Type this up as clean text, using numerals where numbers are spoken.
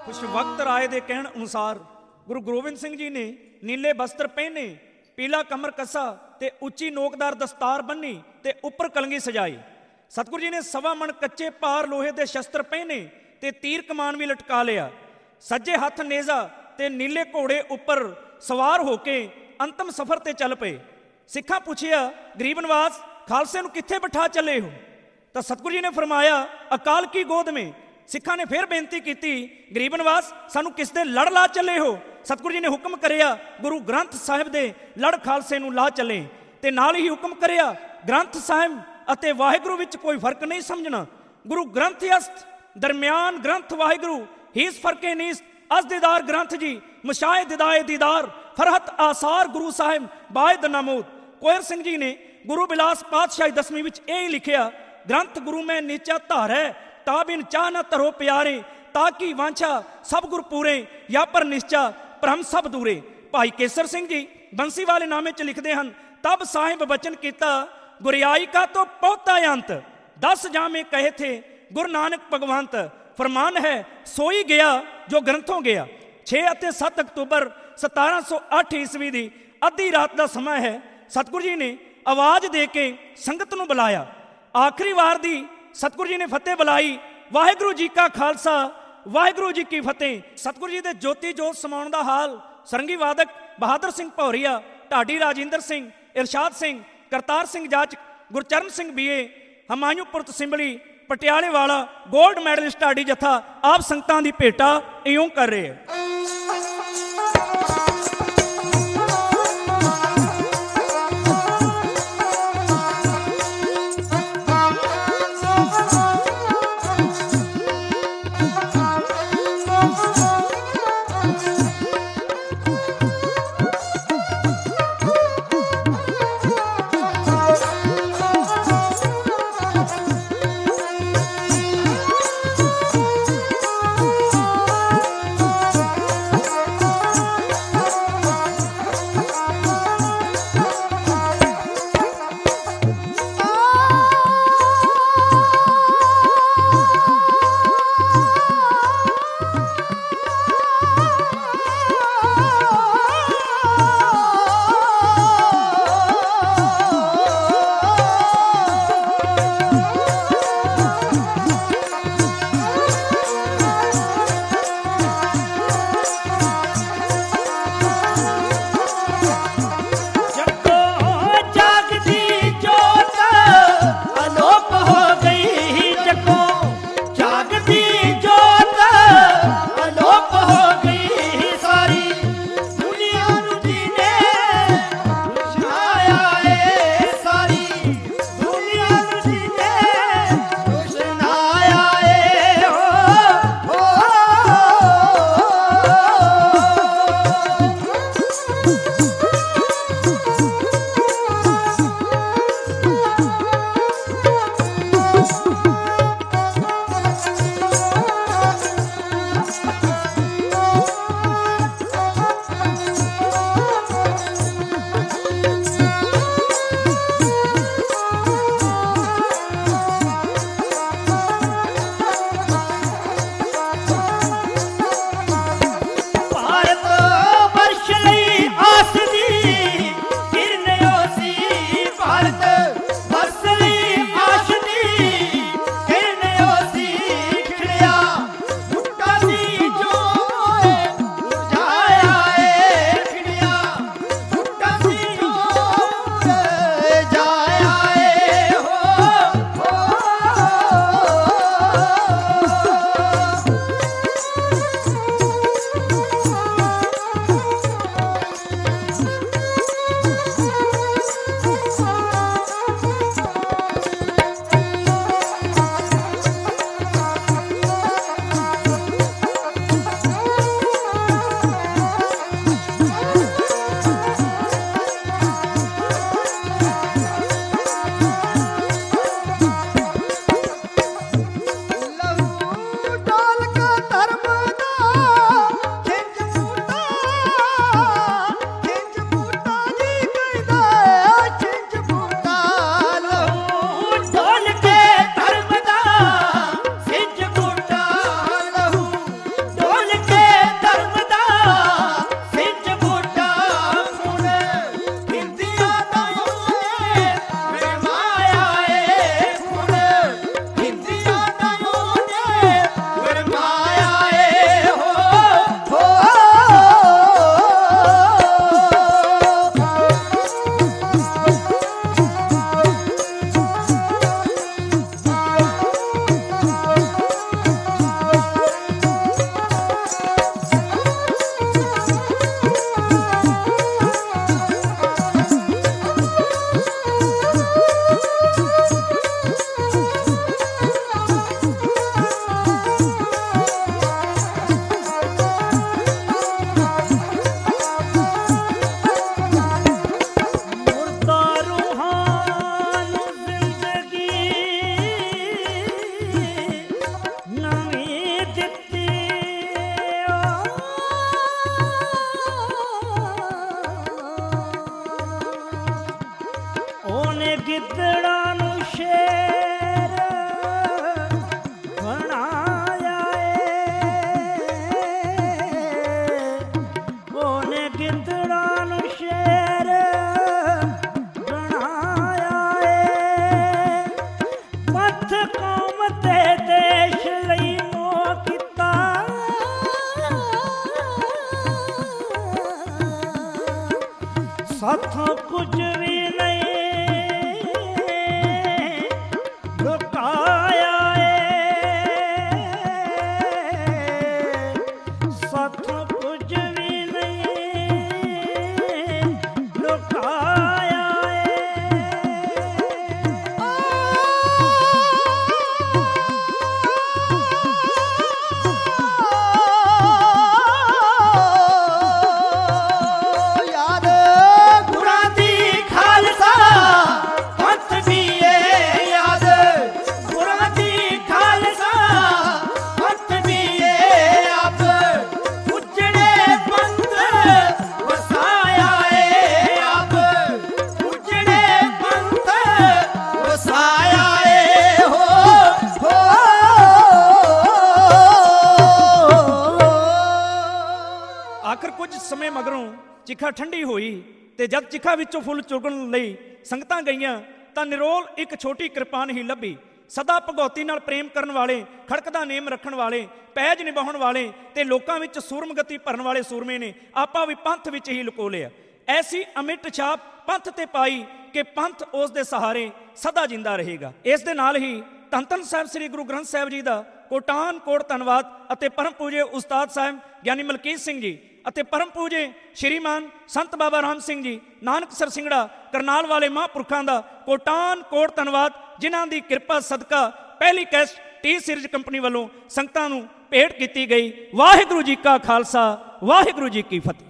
कुछ वक्त राय के कहण अनुसार गुरु गोबिंद सिंह जी ने नीले वस्त्र पहने, पीला कमर कसा ते उच्ची नोकदार दस्तार बन्नी ते उपर कलंगी सजाई। सतगुरु जी ने सवा मन कच्चे पार लोहे के शस्त्र पहने ते तीर कमान भी लटका लिया। सज्जे हथ नेजा ते नीले घोड़े उपर सवार होके अंतिम सफर ते चल पे। सिखा पूछिया, गरीब नवाज खालसे नूं कित्थे बिठा चले हो? तो सतगुरु जी ने फरमाया, अकाल की गोद में। सिखा ने फिर बेनती की, गरीब नवाज सानू किस दे लड़ ला चले हो? सतगुरु जी ने हुक्म करिया, गुरु ग्रंथ साहिब दे लड़ खालसे नूं ला चले। ते नाल ही हुक्म करिया, ग्रंथ साहिब अते वाहिगुरु विच कोई फर्क नहीं समझना। गुरु ग्रंथ अस्त दरम्यान ग्रंथ वाहिगुरु हीस फरके नीस अस दीदार ग्रंथ जी मुशाए दिदाए दीदार फरहत आसार गुरु साहिब बायद नामूद। कोयर सिंह जी ने गुरु बिलास पातशाही 10वीं विच यही लिखिया, ग्रंथ गुरु में नीचा धार है ताबिन चाह न धरो प्यारे, ताकि वांछा सब गुर पूरे या पर निश्चा भ्रम सब दूरे। भाई केसर सिंह जी बंसी वाले नामे च लिखते हैं, तब साहिब बचन किता गुरियाई का तो पौता अंत, 10 जामे कहे थे गुरु नानक भगवंत। फरमान है सोई गया जो ग्रंथों गया। 6 ਅਤੇ 7 अक्तूबर 1708 ईस्वी की अद्धी रात का समय है। सतगुरु जी ने आवाज़ दे के संगत नूं बुलाया। आखिरी वार दी सतगुरु जी ने फतेह बुलाई, वाहिगुरू जी का खालसा वाहिगुरू जी की फतेह। सतगुरु जी के ज्योति जोत समाउण दा हाल सरंगी वादक बहादुर सिंह भौरीया, ढाडी राजिंदर सिंह, इरशाद सिंह, करतार सिंह जाचक, गुरचरण सिंह बीए, हमायूंपुर तसिंबली, पटियाले वाला गोल्ड मैडलिस्ट ढाडी जत्था आप संगतां दी भेटा इयों कर रहे हैं। ਸਾਥੋਂ ਕੁਝ ਵੀ ਨਹੀਂ ਲੁਕਾਇਆ ਏ, ਸਾਥੋਂ ਕੁਝ ਵੀ ਨਹੀਂ ਲੁਕਾਇਆ ਸਮੇਂ ਮਗਰੋਂ ਚਿਖਾ ਠੰਡੀ ਹੋਈ ਤੇ ਜਦ ਚਿਖਾ ਵਿੱਚੋਂ ਫੁੱਲ ਚੁਗਣ ਲਈ ਸੰਗਤਾਂ ਗਈਆਂ ਤਾਂ ਨਿਰੋਲ ਇੱਕ ਛੋਟੀ ਕਿਰਪਾਨ ਹੀ ਲੱਭੀ। ਸਦਾ ਭਗੌਤੀ ਨਾਲ ਪ੍ਰੇਮ ਕਰਨ ਵਾਲੇ, ਖੜਕ ਦਾ ਨੇਮ ਰੱਖਣ ਵਾਲੇ, ਪੈਜ ਨਿਭਾਉਣ ਵਾਲੇ ਤੇ ਲੋਕਾਂ ਵਿੱਚ ਸੂਰਮਗਤੀ ਭਰਨ ਵਾਲੇ ਸੂਰਮੇ ਨੇ ਆਪਾ ਵੀ ਪੰਥ ਵਿੱਚ ਹੀ ਲੁਕੋ ਲਿਆ। ਐਸੀ ਅਮਿਟ ਛਾਪ ਪੰਥ ਤੇ ਪਾਈ ਕਿ ਪੰਥ ਉਸ ਦੇ ਸਹਾਰੇ ਸਦਾ ਜਿੰਦਾ ਰਹੇਗਾ। ਇਸ ਦੇ ਨਾਲ ਹੀ ਧੰਨ ਧੰਨ ਸਾਹਿਬ ਸ੍ਰੀ ਗੁਰੂ ਗ੍ਰੰਥ ਸਾਹਿਬ ਜੀ ਦਾ ਕੋਟਾਨ ਕੋਟ ਧੰਨਵਾਦ ਅਤੇ ਪਰਮ ਪੂਜੇ ਉਸਤਾਦ ਸਾਹਿਬ ਗਿਆਨੀ ਮਲਕੀਤ ਸਿੰਘ ਜੀ ਅਤੇ ਪਰਮ ਪੂਜੇ ਸ਼੍ਰੀਮਾਨ ਸੰਤ ਬਾਬਾ ਰਾਮ ਸਿੰਘ ਜੀ ਨਾਨਕਸਰ ਸਿੰਘੜਾ ਕਰਨਾਲ ਵਾਲੇ ਮਹਾਂਪੁਰਖਾਂ ਦਾ ਕੋਟਾਨ ਕੋਟ ਧੰਨਵਾਦ, ਜਿਨ੍ਹਾਂ ਦੀ ਕਿਰਪਾ ਸਦਕਾ ਪਹਿਲੀ ਕੈਸਟ ਟੀ ਸੀਰੀਜ਼ ਕੰਪਨੀ ਵੱਲੋਂ ਸੰਗਤਾਂ ਨੂੰ ਭੇਟ ਕੀਤੀ ਗਈ। ਵਾਹਿਗੁਰੂ ਜੀ ਕਾ ਖਾਲਸਾ, ਵਾਹਿਗੁਰੂ ਜੀ ਕੀ ਫਤਿਹ।